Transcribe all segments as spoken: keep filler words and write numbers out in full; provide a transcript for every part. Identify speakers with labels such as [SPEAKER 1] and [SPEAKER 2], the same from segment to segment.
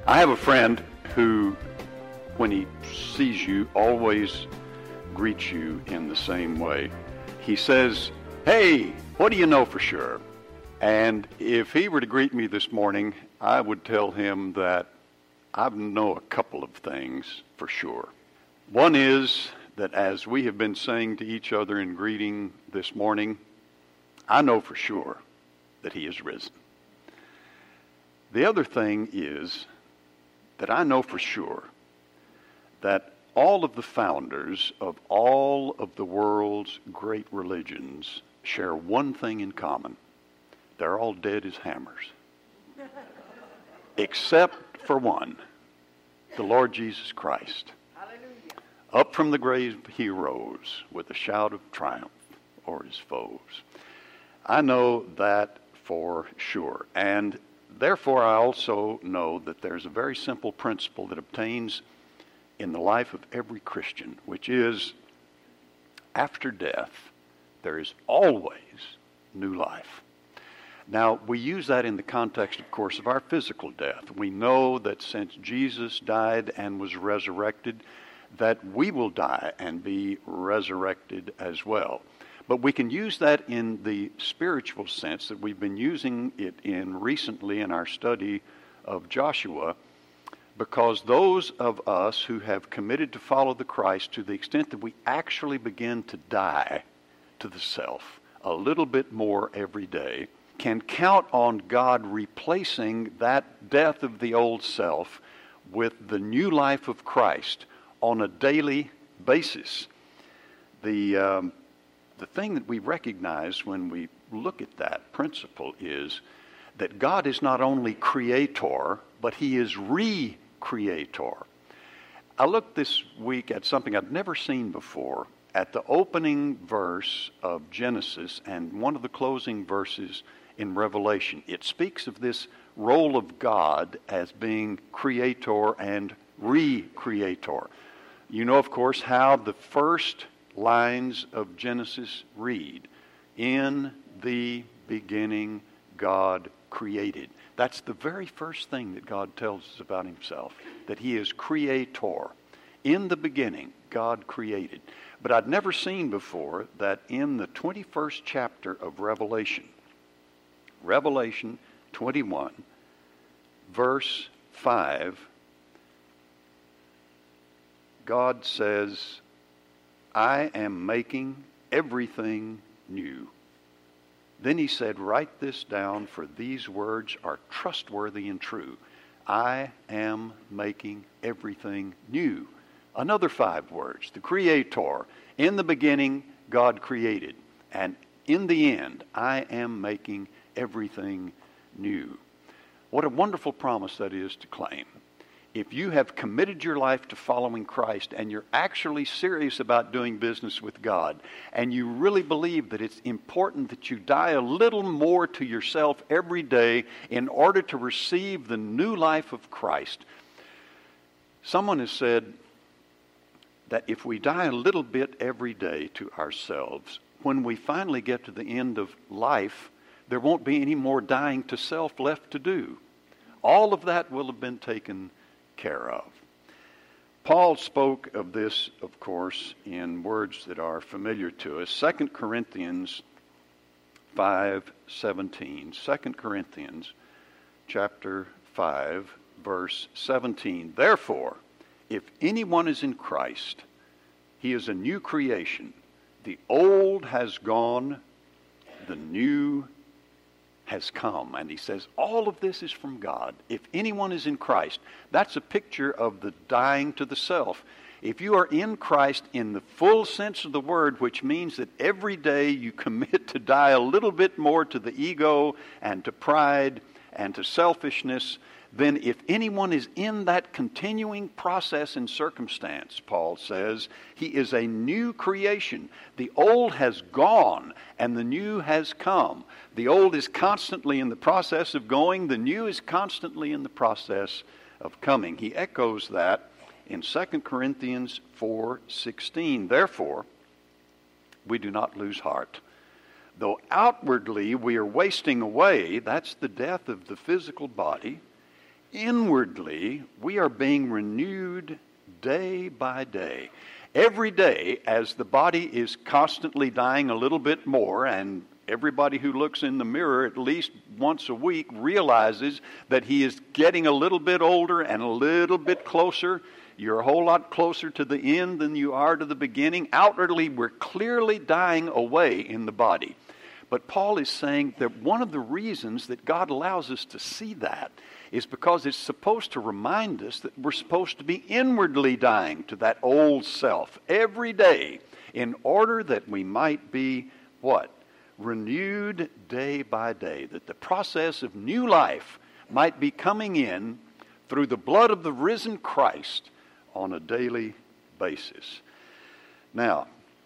[SPEAKER 1] I have a friend who, when he sees you, always greets you in the same way. He says, "Hey, what do you know for sure?" And if he were to greet me this morning, I would tell him that I know a couple of things for sure. One is that as we have been saying to each other in greeting this morning, I know for sure that he is risen. The other thing is that I know for sure that all of the founders of all of the world's great religions share one thing in common. They're all dead as hammers. Except for one, the Lord Jesus Christ. Hallelujah. Up from the grave he rose with a shout of triumph over his foes. I know that for sure. And therefore, I also know that there's a very simple principle that obtains in the life of every Christian, which is, after death, there is always new life. Now, we use that in the context, of course, of our physical death. We know that since Jesus died and was resurrected, that we will die and be resurrected as well. But we can use that in the spiritual sense that we've been using it in recently in our study of Joshua, because those of us who have committed to follow the Christ, to the extent that we actually begin to die to the self a little bit more every day, can count on God replacing that death of the old self with the new life of Christ on a daily basis. The um, The thing that we recognize when we look at that principle is that God is not only creator, but he is re-creator. I looked this week at something I'd never seen before, at the opening verse of Genesis and one of the closing verses in Revelation. It speaks of this role of God as being creator and re-creator. You know, of course, how the first lines of Genesis read, "In the beginning God created." That's the very first thing that God tells us about himself, that he is creator. In the beginning God created. But I'd never seen before that in the twenty-first chapter of Revelation, Revelation twenty-one, verse five, God says, "I am making everything new." Then he said, "Write this down, for these words are trustworthy and true. I am making everything new." Another five words. The creator. In the beginning, God created. And in the end, I am making everything new. What a wonderful promise that is to claim. If you have committed your life to following Christ and you're actually serious about doing business with God, and you really believe that it's important that you die a little more to yourself every day in order to receive the new life of Christ. Someone has said that if we die a little bit every day to ourselves, when we finally get to the end of life, there won't be any more dying to self left to do. All of that will have been taken care of. Paul spoke of this, of course, in words that are familiar to us. Second Corinthians five seventeen. Second Corinthians chapter five, verse seventeen. "Therefore, if anyone is in Christ, he is a new creation. The old has gone, the new has come." And he says all of this is from God. If anyone is in Christ, that's a picture of the dying to the self. If you are in Christ in the full sense of the word, which means that every day you commit to die a little bit more to the ego and to pride and to selfishness, then if anyone is in that continuing process and circumstance, Paul says, he is a new creation. The old has gone and the new has come. The old is constantly in the process of going. The new is constantly in the process of coming. He echoes that in Second Corinthians four sixteen. "Therefore, we do not lose heart. Though outwardly we are wasting away," that's the death of the physical body, inwardly we are being renewed day by day. Every day, as the body is constantly dying a little bit more, and everybody who looks in the mirror at least once a week realizes that he is getting a little bit older and a little bit closer. You're a whole lot closer to the end than you are to the beginning. Outwardly, we're clearly dying away in the body. But Paul is saying that one of the reasons that God allows us to see that is because it's supposed to remind us that we're supposed to be inwardly dying to that old self every day in order that we might be what? Renewed day by day, that the process of new life might be coming in through the blood of the risen Christ on a daily basis. Now,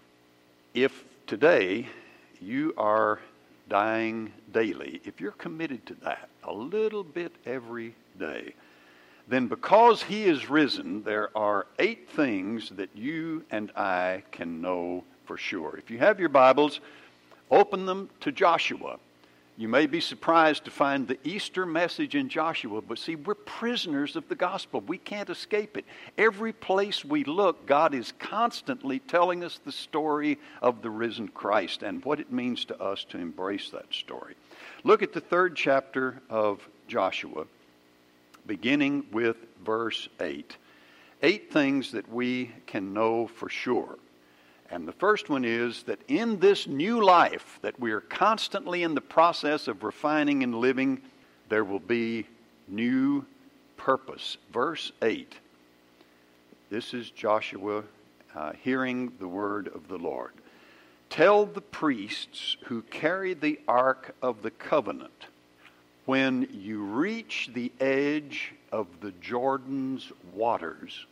[SPEAKER 1] if today you are dying daily, if you're committed to that a little bit every day, then because he is risen, there are eight things that you and I can know for sure. If you have your Bibles, open them to Joshua. You may be surprised to find the Easter message in Joshua, but see, we're prisoners of the gospel. We can't escape it. Every place we look, God is constantly telling us the story of the risen Christ and what it means to us to embrace that story. Look at the third chapter of Joshua, beginning with verse eight. Eight things that we can know for sure. And the first one is that in this new life that we are constantly in the process of refining and living, there will be new purpose. Verse eight. This is Joshua uh, hearing the word of the Lord. Tell the priests who carry the ark of the covenant, when you reach the edge of the Jordan's waters,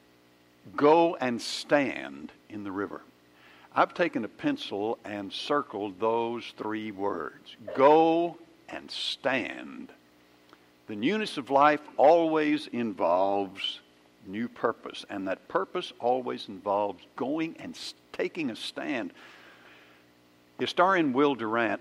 [SPEAKER 1] go and stand in the river. I've taken a pencil and circled those three words. Go and stand. The newness of life always involves new purpose, and that purpose always involves going and taking a stand. Historian Will Durant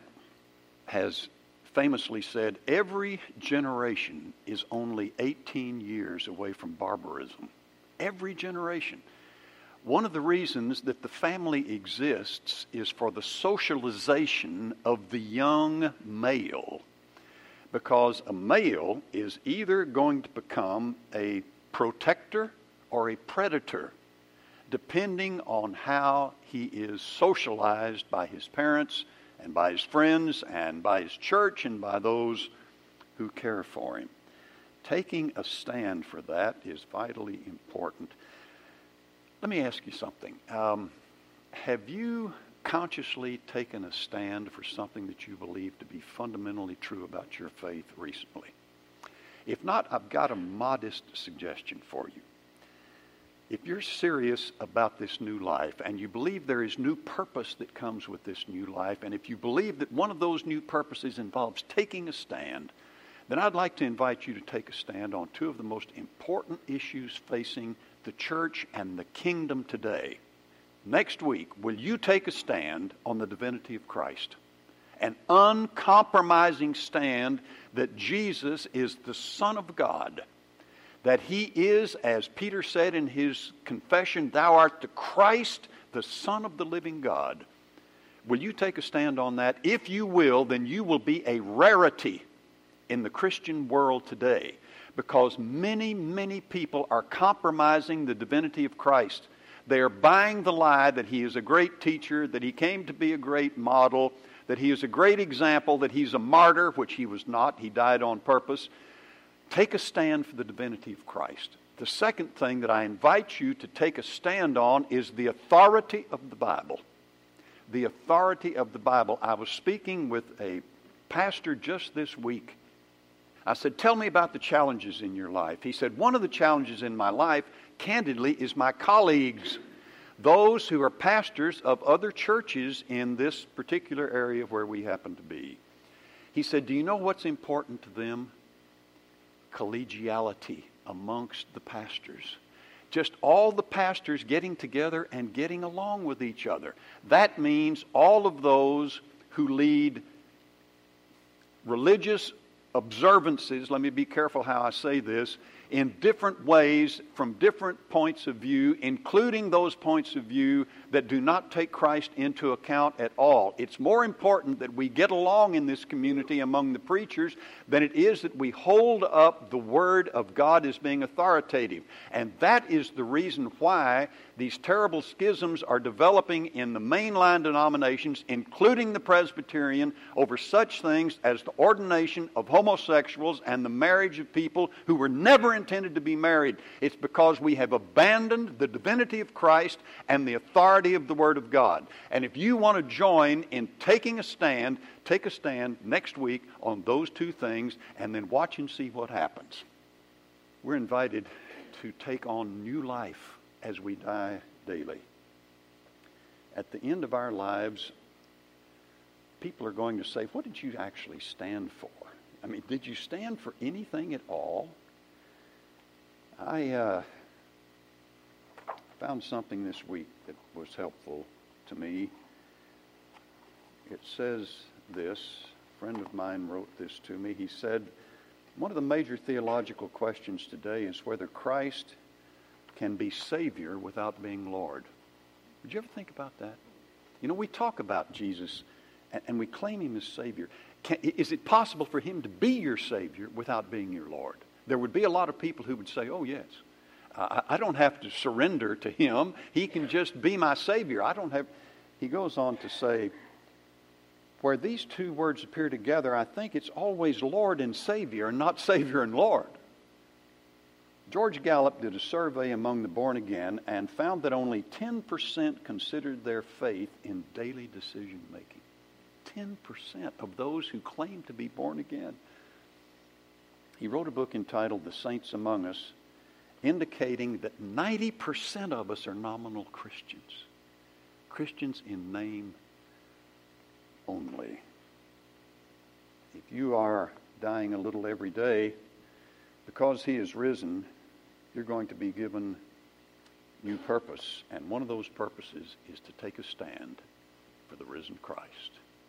[SPEAKER 1] has famously said, every generation is only eighteen years away from barbarism. Every generation. One of the reasons that the family exists is for the socialization of the young male, because a male is either going to become a protector or a predator, depending on how he is socialized by his parents and by his friends and by his church and by those who care for him. Taking a stand for that is vitally important. Let me ask you something. Um, have you consciously taken a stand for something that you believe to be fundamentally true about your faith recently? If not, I've got a modest suggestion for you. If you're serious about this new life and you believe there is new purpose that comes with this new life, and if you believe that one of those new purposes involves taking a stand, then I'd like to invite you to take a stand on two of the most important issues facing the church and the kingdom today. Next week, will you take a stand on the divinity of Christ? An uncompromising stand that Jesus is the Son of God, that he is, as Peter said in his confession, thou art the Christ, the Son of the living God. Will you take a stand on that? If you will, then you will be a rarity in the Christian world today, because many, many people are compromising the divinity of Christ. They are buying the lie that he is a great teacher, that he came to be a great model, that he is a great example, that he's a martyr, which he was not. He died on purpose. Take a stand for the divinity of Christ. The second thing that I invite you to take a stand on is the authority of the Bible. The authority of the Bible. I was speaking with a pastor just this week. I said, tell me about the challenges in your life. He said, one of the challenges in my life, candidly, is my colleagues. Those who are pastors of other churches in this particular area where we happen to be. He said, do you know what's important to them? Collegiality amongst the pastors. Just all the pastors getting together and getting along with each other. That means all of those who lead religious observances, let me be careful how I say this, in different ways from different points of view, including those points of view that do not take Christ into account at all. It's more important that we get along in this community among the preachers than it is that we hold up the Word of God as being authoritative. And that is the reason why these terrible schisms are developing in the mainline denominations, including the Presbyterian, over such things as the ordination of homosexuals and the marriage of people who were never intended to be married. It's because we have abandoned the divinity of Christ and the authority of the Word of God. And if you want to join in taking a stand, take a stand next week on those two things and then watch and see what happens. We're invited to take on new life as we die daily. At the end of our lives, people are going to say, what did you actually stand for? I mean, did you stand for anything at all? I uh, found something this week that was helpful to me. It says this, a friend of mine wrote this to me. He said, one of the major theological questions today is whether Christ can be Savior without being Lord. Did you ever think about that? You know, we talk about Jesus and, and we claim Him as Savior. Can, is it possible for Him to be your Savior without being your Lord? There would be a lot of people who would say, oh yes, I, I don't have to surrender to Him. He can just be my Savior. I don't have... He goes on to say, where these two words appear together, I think it's always Lord and Savior, and not Savior and Lord. George Gallup did a survey among the born again and found that only ten percent considered their faith in daily decision making. ten percent of those who claim to be born again. He wrote a book entitled The Saints Among Us, indicating that ninety percent of us are nominal Christians. Christians in name only. If you are dying a little every day, because He is risen, you're going to be given new purpose. And one of those purposes is to take a stand for the risen Christ.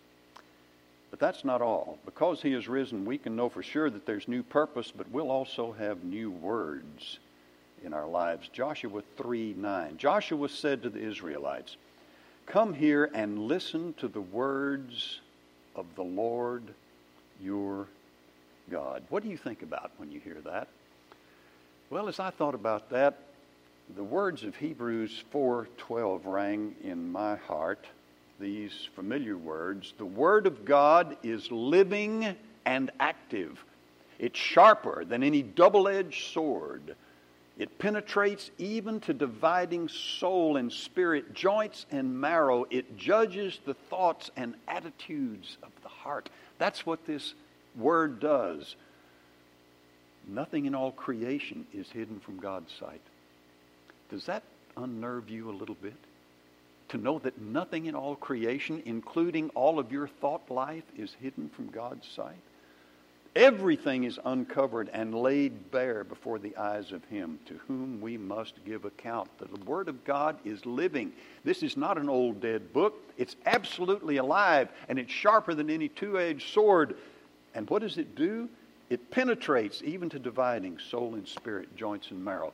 [SPEAKER 1] But that's not all. Because He is risen, we can know for sure that there's new purpose, but we'll also have new words in our lives. Joshua three nine. Joshua said to the Israelites, come here and listen to the words of the Lord your God. What do you think about when you hear that? Well, as I thought about that, the words of Hebrews four twelve rang in my heart, these familiar words. The Word of God is living and active. It's sharper than any double-edged sword. It penetrates even to dividing soul and spirit, joints and marrow. It judges the thoughts and attitudes of the heart. That's what this Word does. Nothing in all creation is hidden from God's sight. Does that unnerve you a little bit? To know that nothing in all creation, including all of your thought life, is hidden from God's sight? Everything is uncovered and laid bare before the eyes of Him to whom we must give account. The Word of God is living. This is not an old dead book. It's absolutely alive, and it's sharper than any two-edged sword. And what does it do? It penetrates even to dividing soul and spirit, joints and marrow.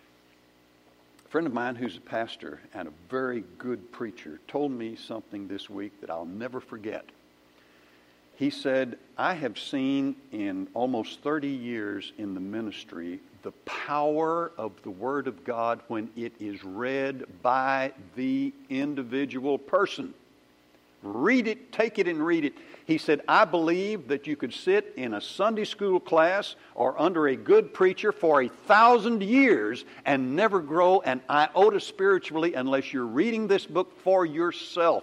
[SPEAKER 1] A friend of mine who's a pastor and a very good preacher told me something this week that I'll never forget. He said, I have seen in almost thirty years in the ministry the power of the Word of God when it is read by the individual person. Read it, take it and read it. He said, I believe that you could sit in a Sunday school class or under a good preacher for a thousand years and never grow an iota spiritually unless you're reading this book for yourself.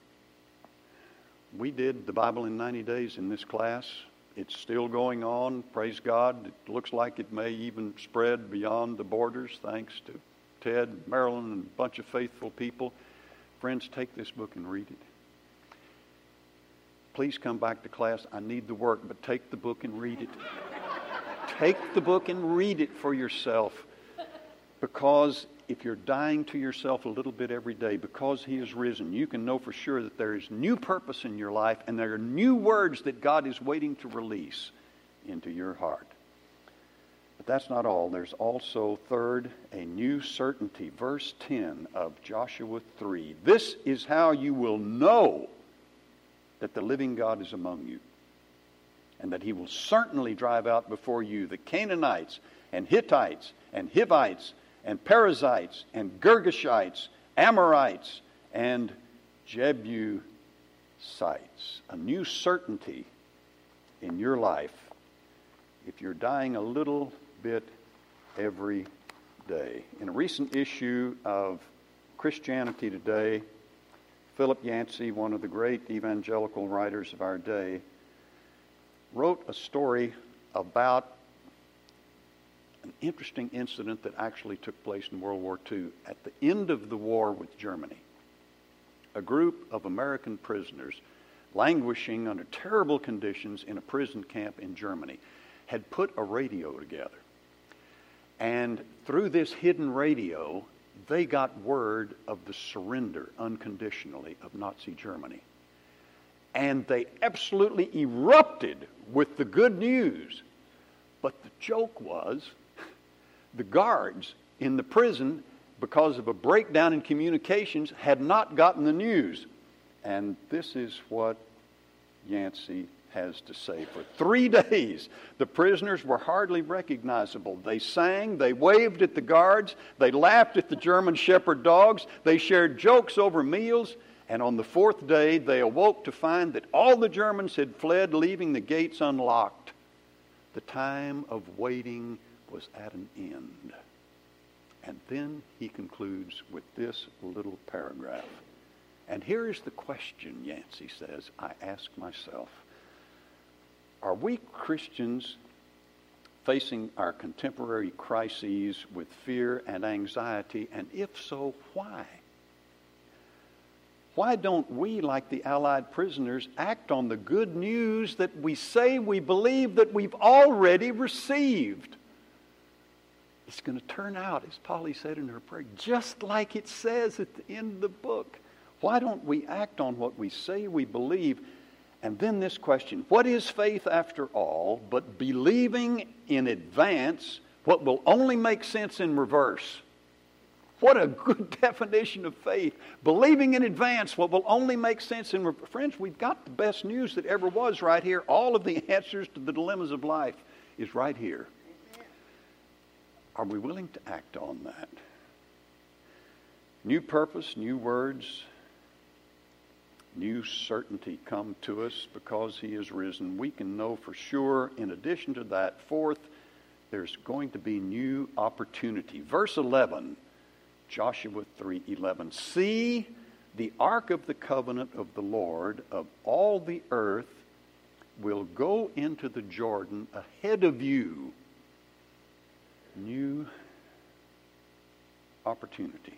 [SPEAKER 1] We did the Bible in ninety days in this class. It's still going on. Praise God. It looks like it may even spread beyond the borders, thanks to Ted, Marilyn, and a bunch of faithful people. Friends, take this book and read it. Please come back to class. I need the work, but take the book and read it. Take the book and read it for yourself. Because if you're dying to yourself a little bit every day, because He is risen, you can know for sure that there is new purpose in your life and there are new words that God is waiting to release into your heart. But that's not all. There's also, third, a new certainty. Verse ten of Joshua three. This is how you will know that the living God is among you, and that he will certainly drive out before you the Canaanites and Hittites and Hivites and Perizzites and Girgashites, Amorites and Jebusites. A new certainty in your life if you're dying a little bit every day. In a recent issue of Christianity Today, Philip Yancey, one of the great evangelical writers of our day, wrote a story about an interesting incident that actually took place in World War Two. At the end of the war with Germany, a group of American prisoners languishing under terrible conditions in a prison camp in Germany had put a radio together. And through this hidden radio, they got word of the surrender unconditionally of Nazi Germany. And they absolutely erupted with the good news. But the joke was, the guards in the prison, because of a breakdown in communications, had not gotten the news. And this is what Yancey has to say. For three days, the prisoners were hardly recognizable. They sang, they waved at the guards, they laughed at the German shepherd dogs, they shared jokes over meals, and on the fourth day, they awoke to find that all the Germans had fled, leaving the gates unlocked. The time of waiting was at an end. And then he concludes with this little paragraph. And here is the question, Yancey says, I ask myself. Are we Christians facing our contemporary crises with fear and anxiety? And if so, why? Why don't we, like the Allied prisoners, act on the good news that we say we believe that we've already received? It's going to turn out, as Polly said in her prayer, just like it says at the end of the book. Why don't we act on what we say we believe? And then this question, what is faith after all but believing in advance what will only make sense in reverse? What a good definition of faith. Believing in advance what will only make sense in reverse. Friends, we've got the best news that ever was right here. All of the answers to the dilemmas of life is right here. Are we willing to act on that? New purpose, new words, new certainty come to us because he is risen. We can know for sure. In addition to that, fourth, there's going to be new opportunity. Verse eleven, Joshua three eleven. See, the ark of the covenant of the Lord of all the earth will go into the Jordan ahead of you. New opportunity.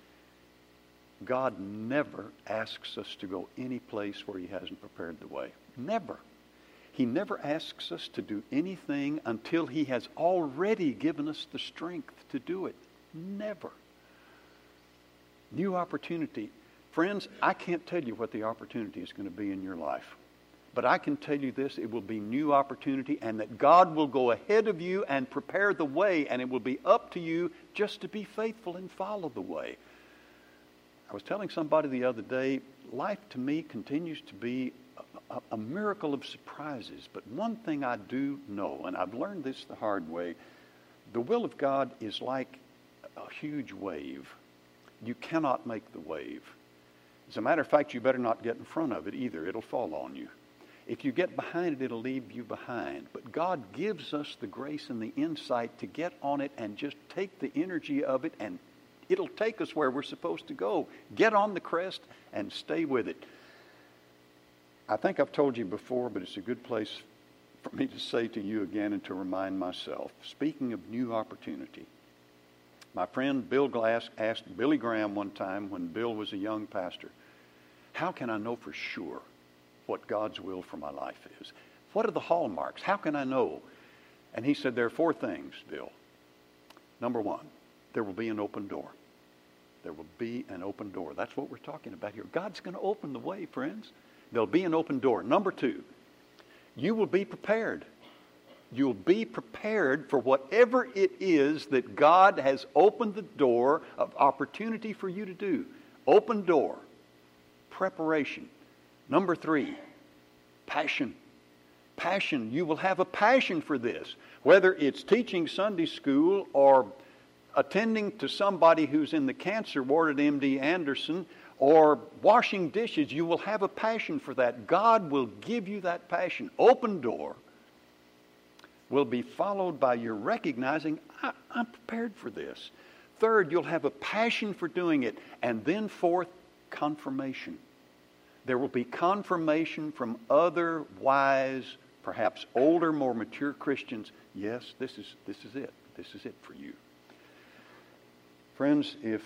[SPEAKER 1] God never asks us to go any place where he hasn't prepared the way. Never. He never asks us to do anything until he has already given us the strength to do it. Never. New opportunity. Friends, I can't tell you what the opportunity is going to be in your life. But I can tell you this, it will be new opportunity, and that God will go ahead of you and prepare the way, and it will be up to you just to be faithful and follow the way. I was telling somebody the other day, life to me continues to be a, a, a miracle of surprises. But one thing I do know, and I've learned this the hard way, the will of God is like a huge wave. You cannot make the wave. As a matter of fact, you better not get in front of it either. It'll fall on you. If you get behind it, it'll leave you behind. But God gives us the grace and the insight to get on it and just take the energy of it, and it'll take us where we're supposed to go. Get on the crest and stay with it. I think I've told you before, but it's a good place for me to say to you again and to remind myself. Speaking of new opportunity, my friend Bill Glass asked Billy Graham one time when Bill was a young pastor, how can I know for sure what God's will for my life is? What are the hallmarks? How can I know? And he said, there are four things, Bill. Number one, there will be an open door. There will be an open door. That's what we're talking about here. God's going to open the way, friends. There'll be an open door. Number two, you will be prepared. you'll be prepared for whatever it is that God has opened the door of opportunity for you to do. Open door. Preparation. Number three, passion. Passion. You will have a passion for this. Whether it's teaching Sunday school or attending to somebody who's in the cancer ward at M D Anderson or washing dishes, you will have a passion for that. God will give you that passion. Open door will be followed by your recognizing, I, I'm prepared for this. Third, you'll have a passion for doing it. And then fourth, confirmation. There will be confirmation from other wise, perhaps older, more mature Christians. Yes, this is, this is it. This is it for you. Friends, if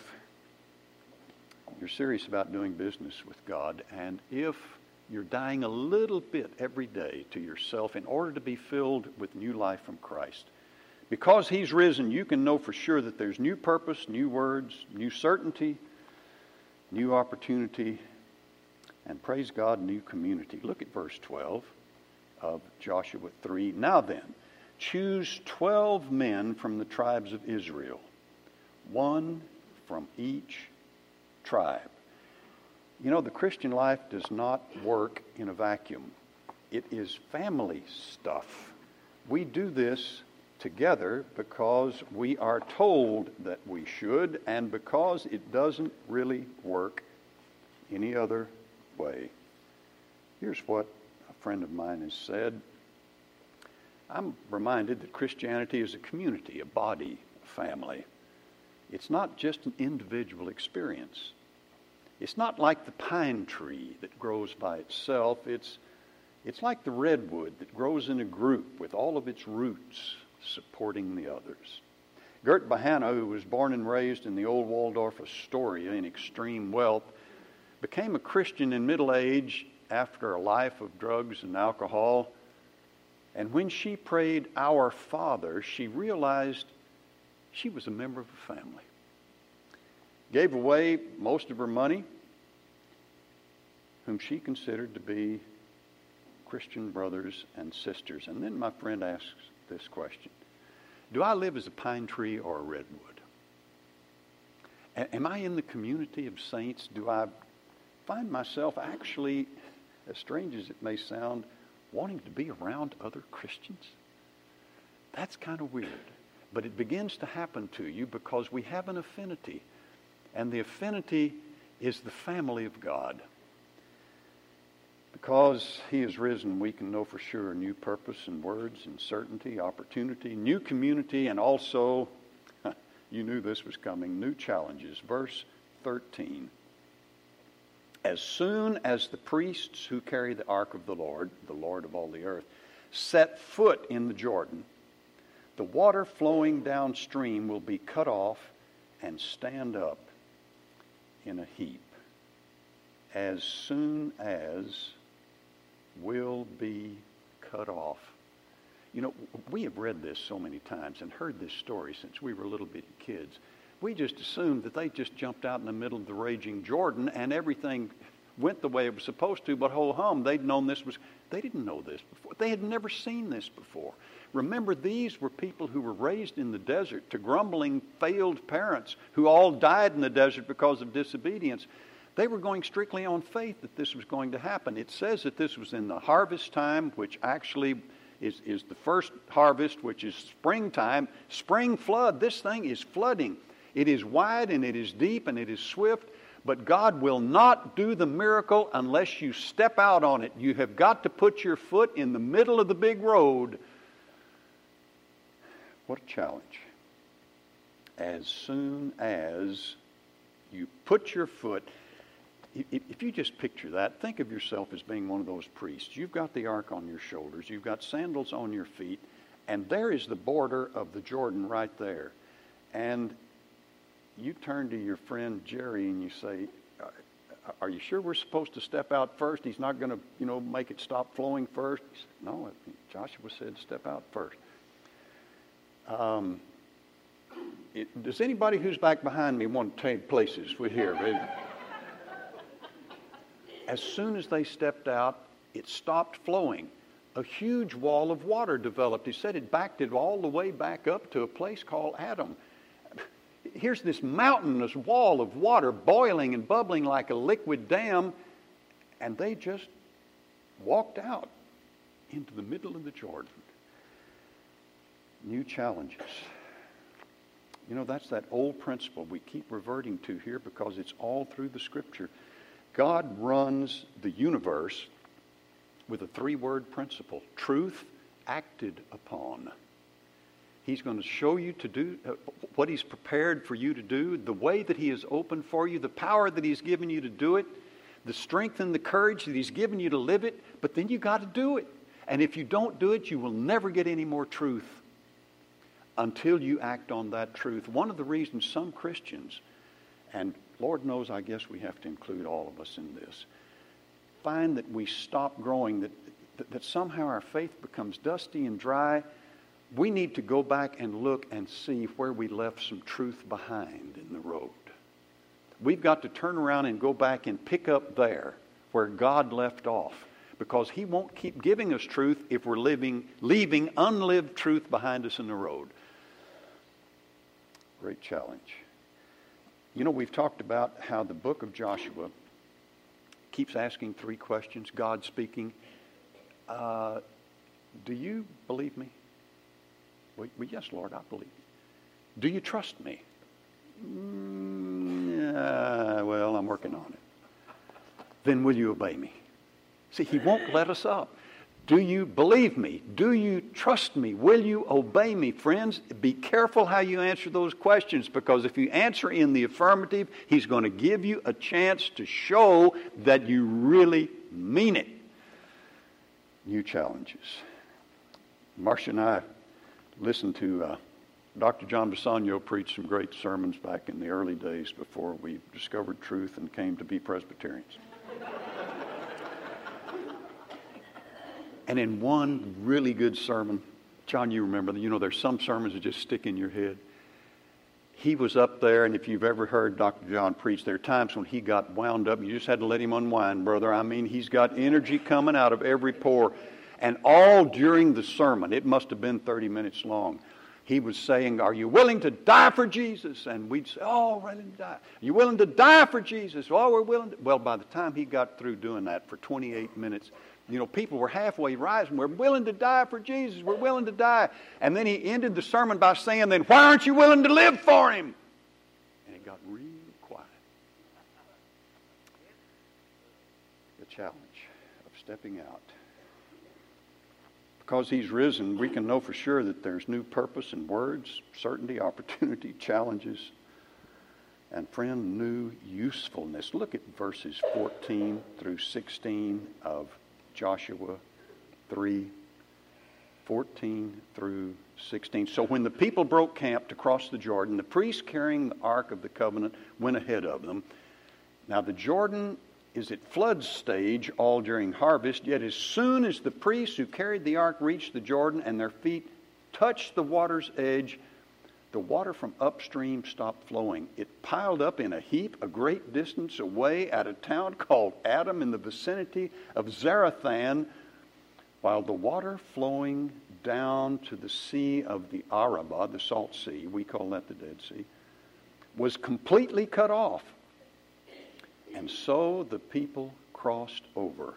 [SPEAKER 1] you're serious about doing business with God, and if you're dying a little bit every day to yourself in order to be filled with new life from Christ, because He's risen, you can know for sure that there's new purpose, new words, new certainty, new opportunity, and praise God, new community. Look at verse twelve of Joshua three. Now then, choose twelve men from the tribes of Israel, one from each tribe. You know, the Christian life does not work in a vacuum. It is family stuff. We do this together because we are told that we should, and because it doesn't really work any other way. Here's what a friend of mine has said. I'm reminded that Christianity is a community, a body, a family. It's not just an individual experience. It's not like the pine tree that grows by itself. It's, it's like the redwood that grows in a group with all of its roots supporting the others. Gert Bahana, who was born and raised in the old Waldorf Astoria in extreme wealth, became a Christian in middle age after a life of drugs and alcohol. And when she prayed, Our Father, she realized she was a member of a family. Gave away most of her money, whom she considered to be Christian brothers and sisters. And then my friend asks this question: do I live as a pine tree or a redwood? A- am I in the community of saints? Do I find myself actually, as strange as it may sound, wanting to be around other Christians? That's kind of weird. But it begins to happen to you because we have an affinity. And the affinity is the family of God. Because He is risen, we can know for sure new purpose and words and certainty, opportunity, new community, and also, you knew this was coming, new challenges. Verse thirteen. As soon as the priests who carry the ark of the Lord, the Lord of all the earth, set foot in the Jordan, the water flowing downstream will be cut off and stand up in a heap. As soon as will be cut off. You know, we have read this so many times and heard this story since we were little bitty kids. We just assumed that they just jumped out in the middle of the raging Jordan and everything went the way it was supposed to, but ho hum, they'd known this was, they didn't know this before. They had never seen this before. Remember, these were people who were raised in the desert to grumbling, failed parents who all died in the desert because of disobedience. They were going strictly on faith that this was going to happen. It says that this was in the harvest time, which actually is, is the first harvest, which is springtime. Spring flood, this thing is flooding. It is wide and it is deep and it is swift, but God will not do the miracle unless you step out on it. You have got to put your foot in the middle of the big road. What a challenge. As soon as you put your foot, if you just picture that, think of yourself as being one of those priests. You've got the ark on your shoulders, you've got sandals on your feet, and there is the border of the Jordan right there. And you turn to your friend Jerry and you say, are you sure we're supposed to step out first? He's not going to, you know, make it stop flowing first. He said, no, Joshua said step out first. Um, it, does anybody who's back behind me want to trade places with here? As soon as they stepped out, it stopped flowing. a huge wall of water developed. He said it backed it all the way back up to a place called Adam. Here's this mountainous wall of water boiling and bubbling like a liquid dam, and they just walked out into the middle of the Jordan. New challenges. You know, that's that old principle we keep reverting to here because it's all through the Scripture. God runs the universe with a three-word principle: truth acted upon. He's going to show you to do uh, what He's prepared for you to do, the way that He has opened for you, the power that He's given you to do it, the strength and the courage that He's given you to live it, but then you got to do it. And if you don't do it, you will never get any more truth until you act on that truth. One of the reasons some Christians, and Lord knows I guess we have to include all of us in this, find that we stop growing, that, that, that somehow our faith becomes dusty and dry. We need to go back and look and see where we left some truth behind in the road. We've got to turn around and go back and pick up there where God left off, because He won't keep giving us truth if we're living, leaving unlived truth behind us in the road. Great challenge. You know, we've talked about how the book of Joshua keeps asking three questions. God speaking, uh, do you believe me? Well, yes, Lord, I believe you. Do you trust me? Mm, yeah, well, I'm working on it. Then will you obey me? See, He won't let us up. Do you believe me? Do you trust me? Will you obey me? Friends, be careful how you answer those questions, because if you answer in the affirmative, He's going to give you a chance to show that you really mean it. New challenges. Marcia and I listened to uh, Doctor John Bisagno preach some great sermons back in the early days before we discovered truth and came to be Presbyterians. And in one really good sermon, John, you remember, you know, there's some sermons that just stick in your head. He was up there, and if you've ever heard Doctor John preach, there are times when he got wound up. You just had to let him unwind, brother. I mean, he's got energy coming out of every pore. And all during the sermon, it must have been thirty minutes long, he was saying, are you willing to die for Jesus? And we'd say, oh, we're willing to die. Are you willing to die for Jesus? Oh, we're willing to. Well, by the time he got through doing that for twenty-eight minutes, you know, people were halfway rising. We're willing to die for Jesus. We're willing to die. And then he ended the sermon by saying, then why aren't you willing to live for Him? And it got real quiet. The challenge of stepping out. Because He's risen, we can know for sure that there's new purpose in words, certainty, opportunity, challenges, and, friend, new usefulness. Look at verses fourteen through sixteen of Joshua three, fourteen through sixteen. So when the people broke camp to cross the Jordan, the priests carrying the Ark of the Covenant went ahead of them. Now the Jordan is at flood stage all during harvest, yet as soon as the priests who carried the ark reached the Jordan and their feet touched the water's edge, the water from upstream stopped flowing. It piled up in a heap a great distance away at a town called Adam in the vicinity of Zarethan, while the water flowing down to the Sea of the Arabah, the Salt Sea, we call that the Dead Sea, was completely cut off. And so the people crossed over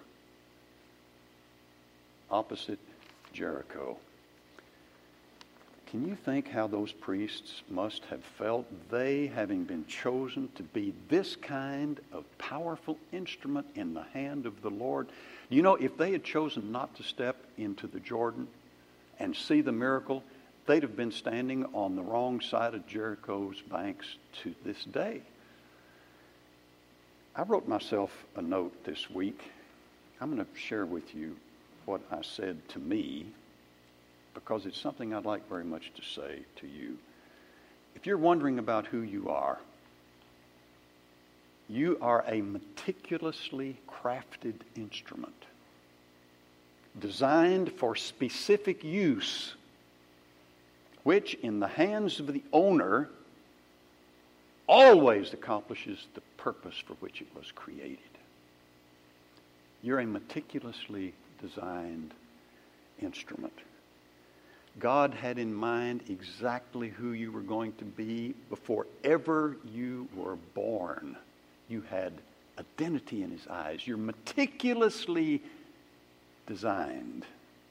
[SPEAKER 1] opposite Jericho. Can you think how those priests must have felt, they having been chosen to be this kind of powerful instrument in the hand of the Lord? You know, if they had chosen not to step into the Jordan and see the miracle, they'd have been standing on the wrong side of Jericho's banks to this day. I wrote myself a note this week. I'm going to share with you what I said to me, because it's something I'd like very much to say to you. If you're wondering about who you are, you are a meticulously crafted instrument, designed for specific use, which in the hands of the owner always accomplishes the purpose for which it was created. You're a meticulously designed instrument. God had in mind exactly who you were going to be before ever you were born. You had identity in his eyes. You're meticulously designed.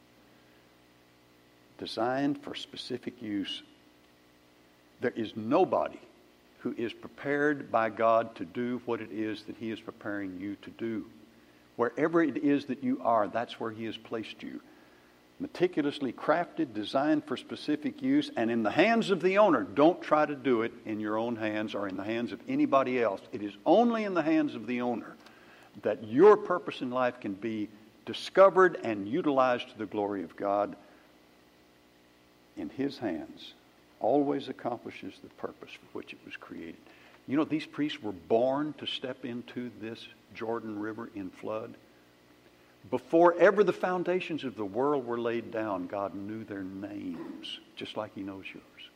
[SPEAKER 1] Designed for specific use. There is nobody who is prepared by God to do what it is that he is preparing you to do. Wherever it is that you are, that's where he has placed you. Meticulously crafted, designed for specific use, and in the hands of the owner. Don't try to do it in your own hands or in the hands of anybody else. It is only in the hands of the owner that your purpose in life can be discovered and utilized to the glory of God. In his hands, always accomplishes the purpose for which it was created. You know, these priests were born to step into this Jordan River in flood. Before ever the foundations of the world were laid down, God knew their names, just like he knows yours.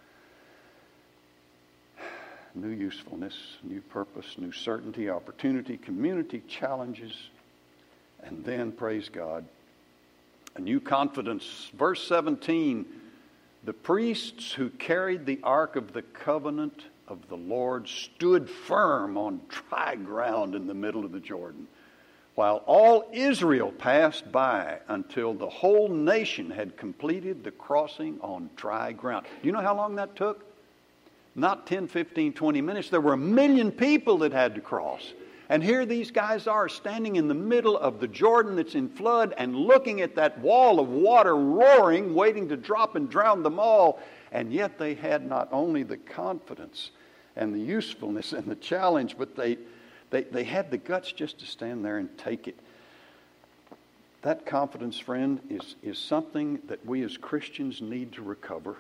[SPEAKER 1] New usefulness, new purpose, new certainty, opportunity, community, challenges, and then, praise God, a new confidence. Verse seventeen, the priests who carried the Ark of the Covenant of the Lord stood firm on dry ground in the middle of the Jordan, while all Israel passed by until the whole nation had completed the crossing on dry ground. Do you know how long that took? Not ten, fifteen, twenty minutes. There were a million people that had to cross. And here these guys are standing in the middle of the Jordan that's in flood and looking at that wall of water roaring, waiting to drop and drown them all. And yet they had not only the confidence and the usefulness and the challenge, but they They, they had the guts just to stand there and take it. That confidence, friend, is, is something that we as Christians need to recover.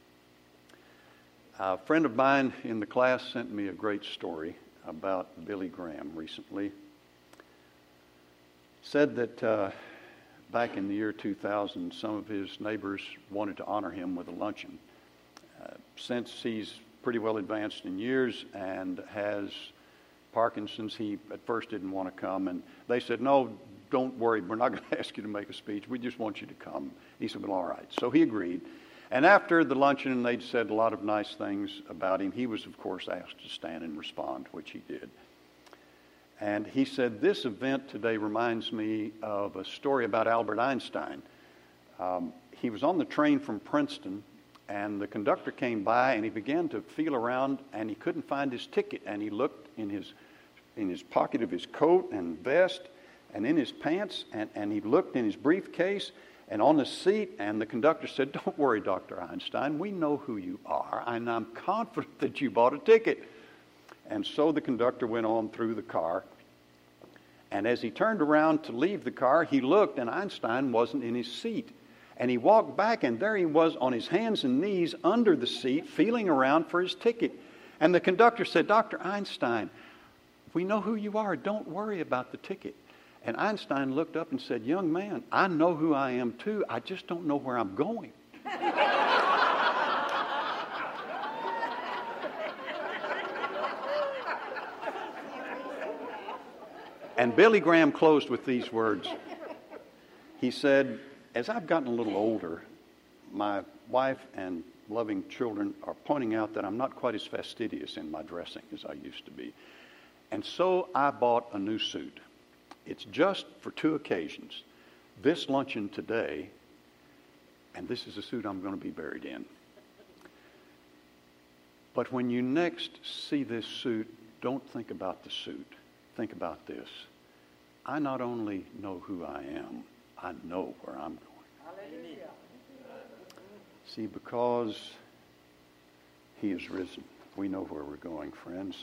[SPEAKER 1] A friend of mine in the class sent me a great story about Billy Graham recently. Said that uh, back in the year two thousand, some of his neighbors wanted to honor him with a luncheon. Uh, since he's pretty well advanced in years and has Parkinson's, he at first didn't want to come, and they said, no, don't worry, we're not going to ask you to make a speech, we just want you to come. He said, well, all right. So he agreed. And after the luncheon, they'd said a lot of nice things about him. He was, of course, asked to stand and respond, which he did. And he said, this event today reminds me of a story about Albert Einstein. Um, he was on the train from Princeton, and the conductor came by, and he began to feel around, and he couldn't find his ticket, and he looked in his in his pocket of his coat and vest and in his pants, and, and he looked in his briefcase and on the seat, and the conductor said, don't worry, Doctor Einstein, we know who you are, and I'm confident that you bought a ticket. And so the conductor went on through the car, and as he turned around to leave the car, he looked, and Einstein wasn't in his seat. And he walked back, and there he was on his hands and knees under the seat, feeling around for his ticket. And the conductor said, Doctor Einstein, we know who you are. Don't worry about the ticket. And Einstein looked up and said, young man, I know who I am too. I just don't know where I'm going. And Billy Graham closed with these words. He said, as I've gotten a little older, my wife and loving children are pointing out that I'm not quite as fastidious in my dressing as I used to be. And so I bought a new suit. It's just for two occasions. This luncheon today, and this is a suit I'm going to be buried in. But when you next see this suit, don't think about the suit. Think about this. I not only know who I am, I know where I'm going. Hallelujah. See, because he is risen, we know where we're going, friends.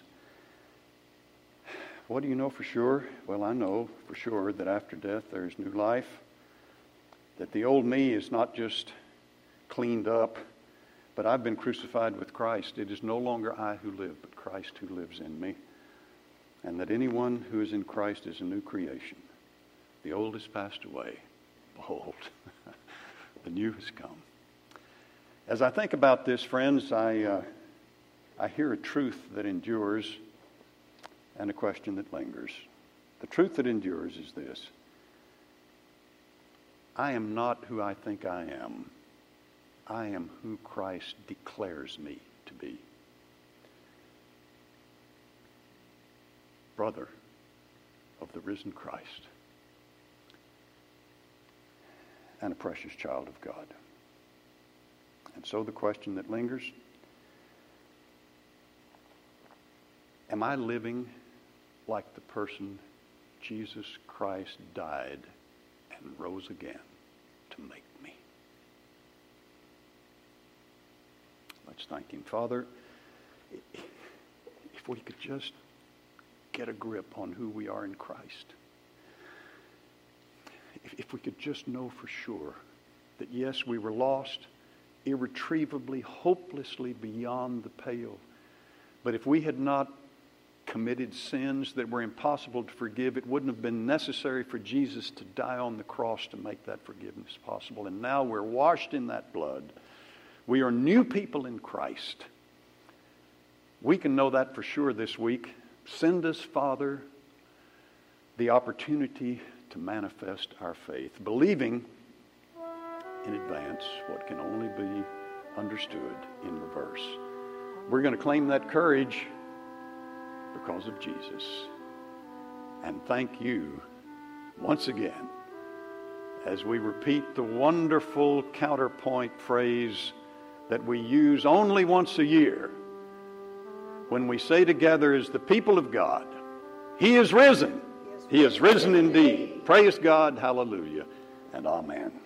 [SPEAKER 1] What do you know for sure? Well, I know for sure that after death there is new life, that the old me is not just cleaned up, but I've been crucified with Christ. It is no longer I who live, but Christ who lives in me. And that anyone who is in Christ is a new creation. The old has passed away. Behold, the new has come. As I think about this, friends, I, uh, I hear a truth that endures and a question that lingers. The truth that endures is this. I am not who I think I am. I am who Christ declares me to be. Brother of the risen Christ, and a precious child of God. And so the question that lingers, am I living like the person Jesus Christ died and rose again to make me? Let's thank Him. Father, if we could just get a grip on who we are in Christ. If, if we could just know for sure that yes, we were lost irretrievably, hopelessly beyond the pale. But if we had not committed sins that were impossible to forgive, it wouldn't have been necessary for Jesus to die on the cross to make that forgiveness possible. And now we're washed in that blood. We are new people in Christ. We can know that for sure this week. Send us, Father, the opportunity to manifest our faith, believing in advance what can only be understood in reverse. We're going to claim that courage because of Jesus. And thank you once again as we repeat the wonderful counterpoint phrase that we use only once a year when we say together as the people of God, He is risen. He is risen indeed. Praise God. Hallelujah. And amen.